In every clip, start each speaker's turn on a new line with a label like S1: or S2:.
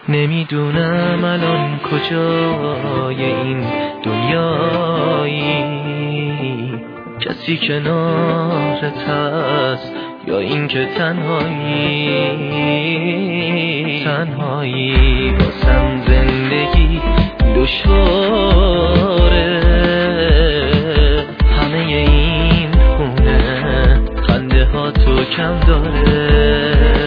S1: نمیدونم الان کجای این دنیایی، کسی کنارت هست یا این که تنهایی واسم زندگی دشواره. همه این خونه خنده ها تو کم داره.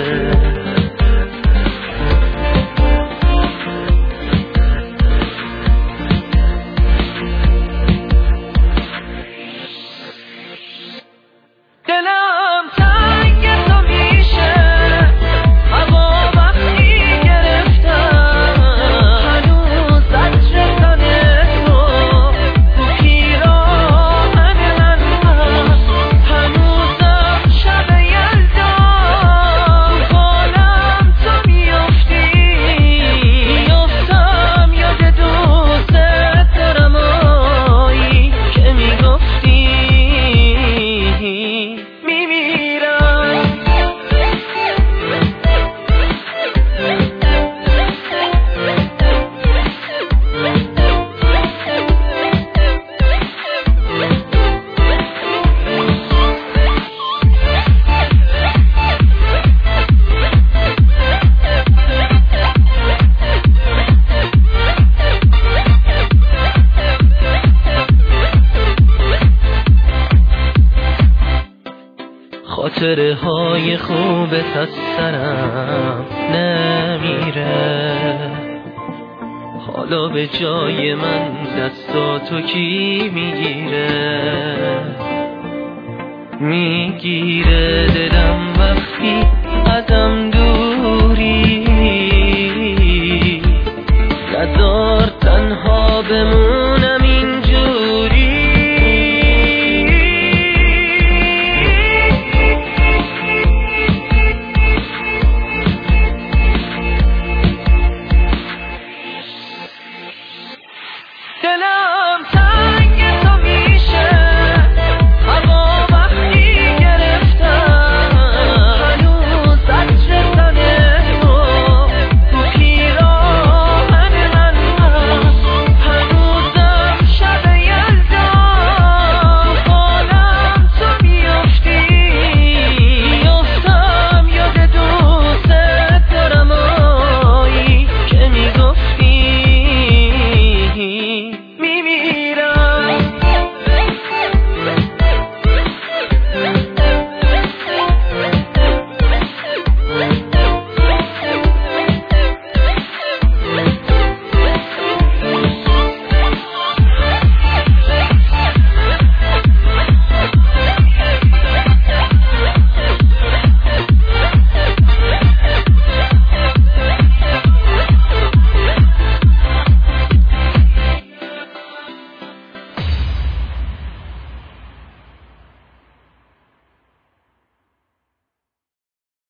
S1: خاطره های خوبت از سرم نمیره. حالا به جای من دستاتو کی میگیره دلم وقتی ازم دوری. نذار تنها بمون